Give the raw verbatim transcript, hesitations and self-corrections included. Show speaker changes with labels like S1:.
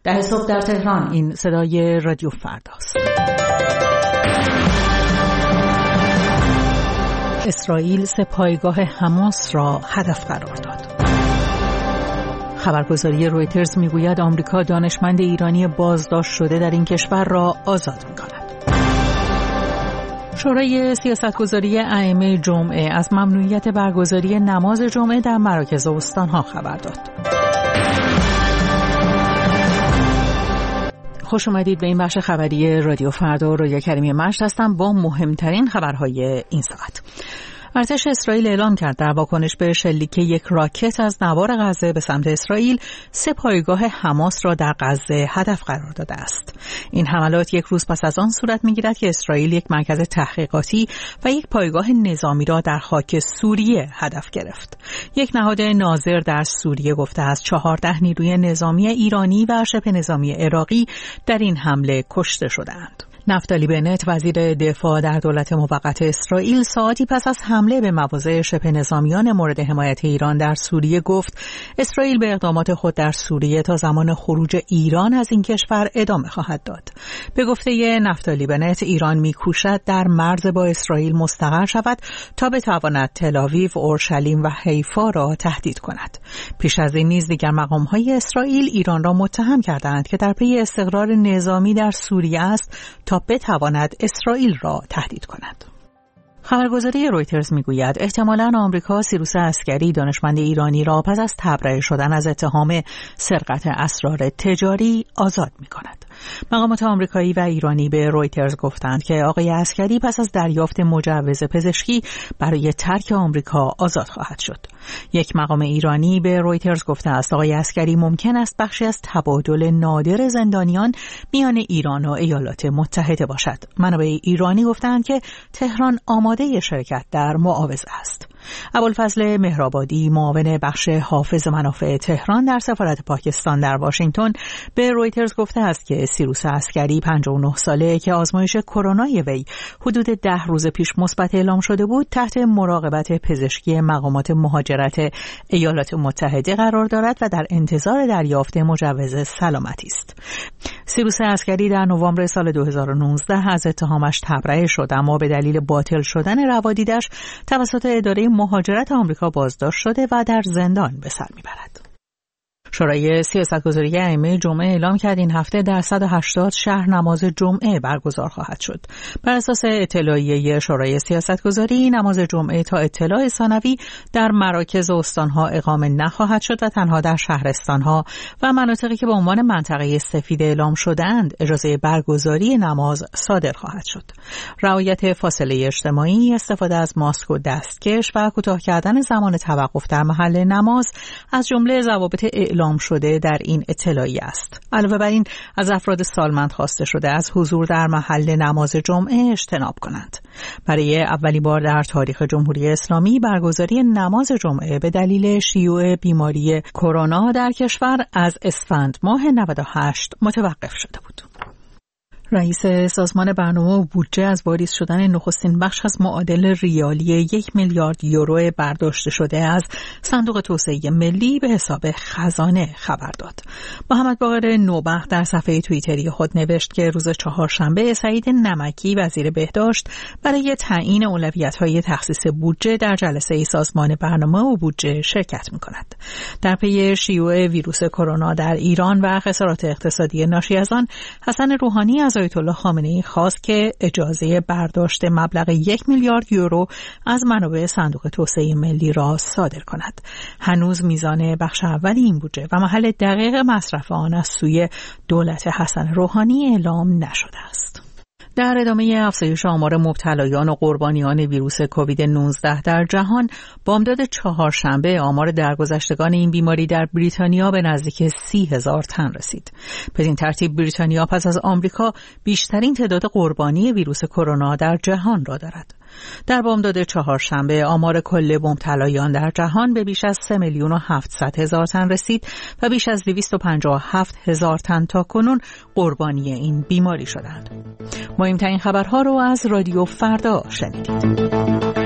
S1: ده صبح در تهران. این صدای رادیو فرداست. اسرائیل سه پایگاه حماس را هدف قرار داد. خبرگزاری رویترز میگوید آمریکا دانشمند ایرانی بازداشت شده در این کشور را آزاد می‌کند. شورای سیاستگذاری ائمه جمعه از ممنوعیت برگزاری نماز جمعه در مراکز استان‌ها خبر داد. خوش اومدید به این بخش خبری رادیو فردا. رویا کریمی مجد هستم با مهمترین خبرهای این ساعت. ارتش اسرائیل اعلام کرد در واکنش به شلیک یک راکت از نوار غزه به سمت اسرائیل سه پایگاه حماس را در غزه هدف قرار داده است. این حملات یک روز پس از آن صورت می‌گیرد که اسرائیل یک مرکز تحقیقاتی و یک پایگاه نظامی را در خاک سوریه هدف گرفت. یک نهاد ناظر در سوریه گفته است چهارده نیروی نظامی ایرانی و شبه نظامی عراقی در این حمله کشته شدند. نفتالی بنت وزیر دفاع در دولت موقت اسرائیل ساعتی پس از حمله به مواضع شبه نظامیان مورد حمایت ایران در سوریه گفت اسرائیل به اقدامات خود در سوریه تا زمان خروج ایران از این کشور ادامه خواهد داد. به گفته نفتالی بنت ایران می‌کوشد در مرز با اسرائیل مستقر شود تا بتواند تل‌آویو، اورشلیم و حیفا را تهدید کند. پیش از این نیز دیگر مقام‌های اسرائیل ایران را متهم کردند که در پی استقرار نظامی در سوریه است تا بتواند اسرائیل را تهدید کند. خبرگزاری رویترز میگوید احتمالاً آمریکا سیروس عسکری دانشمند ایرانی را پس از تبرئه شدن از اتهام سرقت اسرار تجاری آزاد می‌کند. مقامات آمریکایی و ایرانی به رویترز گفتند که آقای عسکری پس از دریافت مجوز پزشکی برای ترک آمریکا آزاد خواهد شد. یک مقام ایرانی به رویترز گفته است آقای عسکری ممکن است بخشی از تبادل نادر زندانیان میان ایران و ایالات متحده باشد. منابع ایرانی گفتند که تهران آماده شرکت در معاوضه است. ابوالفضل مهرآبادی معاون بخش حافظ منافع تهران در سفارت پاکستان در واشنگتن به رویترز گفته است که سیروس عسکری پنجاه و نه ساله که آزمایش کرونای وی حدود ده روز پیش مثبت اعلام شده بود تحت مراقبت پزشکی مقامات مهاجرت ایالات متحده قرار دارد و در انتظار دریافت مجوز سلامتی است. سیروس عسکری در نوامبر سال دو هزار و نوزده از اتهامش تبرئه شد اما به دلیل باطل شدن روادیدش توسط اداره مهاجرت آمریکا بازداشت شده و در زندان به سر میبرد. شورای سیاستگذاری ائمه جمعه اعلام کرد این هفته در صد و هشتاد شهر نماز جمعه برگزار خواهد شد. بر اساس اطلاعیه شورای سیاستگذاری نماز جمعه تا اطلاع ثانوی در مراکز استانها اقامه نخواهد شد و تنها در شهرستانها و مناطقی که به عنوان منطقه سفید اعلام شده‌اند اجازه برگزاری نماز صادر خواهد شد. رعایت فاصله اجتماعی، استفاده از ماسک و دستکش و کوتاه کردن زمان توقف در محل نماز از جمله ضوابط اعلام شده در این اطلاعیه است. علاوه بر این از افراد سالمند خواسته شده از حضور در محل نماز جمعه اجتناب کنند. برای اولین بار در تاریخ جمهوری اسلامی برگزاری نماز جمعه به دلیل شیوع بیماری کرونا در کشور از اسفند ماه نود و هشت متوقف شده بود. رئیس سازمان برنامه و بودجه از واریز شدن نخستین بخش از معادل ریالی یک میلیارد یورو برداشته شده از صندوق توسعه ملی به حساب خزانه خبر داد. محمد باقر نوبخت در صفحه توییتری خود نوشت که روز چهارشنبه سعید نمکی وزیر بهداشت برای تعیین اولویت‌های تخصیص بودجه در جلسه سازمان برنامه و بودجه شرکت می‌کند. در پی شیوع ویروس کرونا در ایران و خسارات اقتصادی ناشی از آن، حسن روحانی از آیت الله خامنه‌ای خواست که اجازه برداشت مبلغ یک میلیارد یورو از منابع صندوق توسعه ملی را صادر کند. هنوز میزان بخش اول این بودجه و محل دقیق مصرف آن از سوی دولت حسن روحانی اعلام نشده است. در ادامه افزایش آمار مبتلایان و قربانیان ویروس کووید نوزده در جهان، بامداد چهارشنبه آمار درگذشتگان این بیماری در بریتانیا به نزدیک سی هزار تن رسید. بدین ترتیب بریتانیا پس از آمریکا بیشترین تعداد قربانی ویروس کرونا در جهان را دارد. در بامداد چهارشنبه آمار کل مبتلایان در جهان به بیش از سه میلیون و هفتصد هزار تن رسید و بیش از دویست و پنجاه و هفت هزار تن تا کنون قربانی این بیماری شدند. مهمترین خبرها رو از رادیو فردا شنیدید.